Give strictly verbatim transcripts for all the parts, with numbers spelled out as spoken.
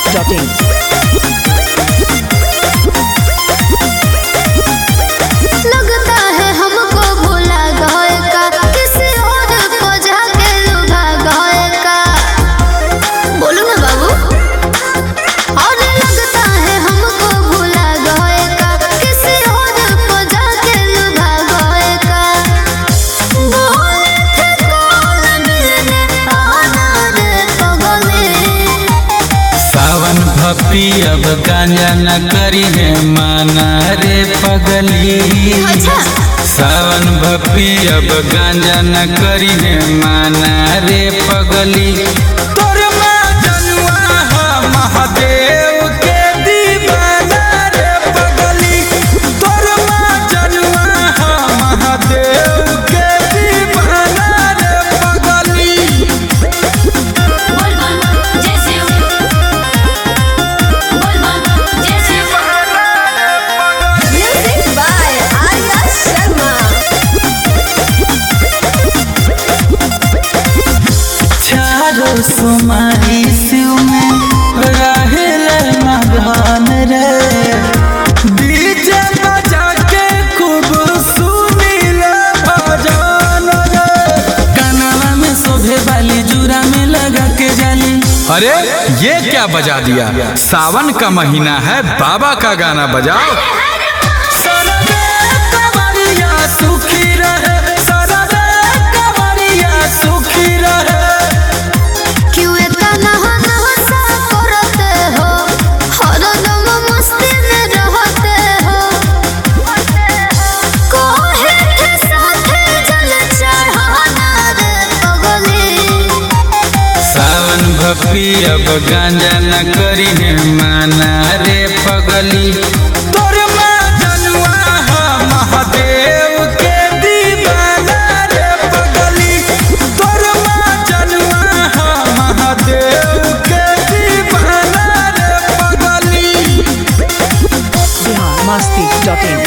Dot in. लगता है हमको भुला गए का, किसी और को जाके लुभा गए का। बोलो ना बाबू। और लगता है हमको भुला गए का, किसी और को जाके लुभा गए का। बोले थे कौन मिलने आना रे पगली। सावन भपी अब गांजा न करी है माना रे पगली। अच्छा। सावन भपी अब गांजा न करी है माना रे पगली। तोर माँ जनुआ है महादेव के दीवाना रे पगली। तोर माँ जनुआ है महादेव के दीवाना रे पगली। Music by Arya Sharma. चारो सुमारी शिव में रहेल मगन रे। डीजे बजा के खूब सुनील भजन रे। कानवा में शोभे वाली जूरा में लगा के जाली। अरे ये क्या बजा दिया? सावन का महीना है, बाबा का गाना बजाओ। सरदे कवरिया सुखी रहे, सरदे कवरिया सुखी रहे। क्यों इतना नशा करते हो, हरदम मस्ती में रहते हो। कोहे के साथे जल चढ़ाना रे पगली। सावन भपी अब गांजा न करी है माना रे पगली। तोर माँ जनुआ है महादेव के दीवाना रे पगली। तोर माँ जनुआ है महादेव के दीवाना रे पगली। Bihar Masti dot in.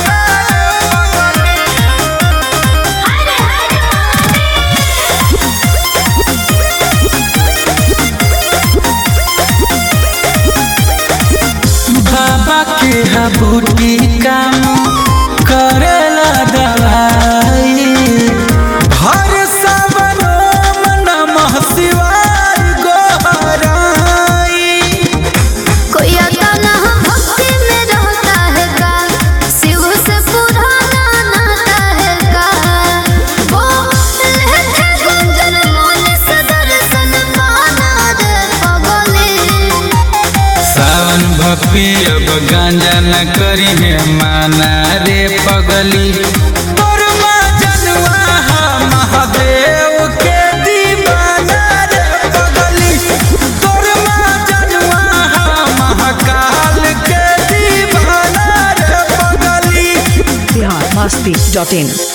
बाबा के हबूटी काम करेला दवाई। हर सावन ओम नमः शिवाय गोहराई। कोई आता ना भक्ति में रहता है का, शिव से पुराना नाता है का। वो लेते गुंजन मोल से दर्शन पाना रे पगली। सावन भपी अब गांजा न करी है माना रे पगली। तोर माँ जनुआ है महादेव के दीवाना रे पगली। तोर माँ जनुआ है महाकाल के दीवाना रे पगली। बिहार मस्ती डॉट इन।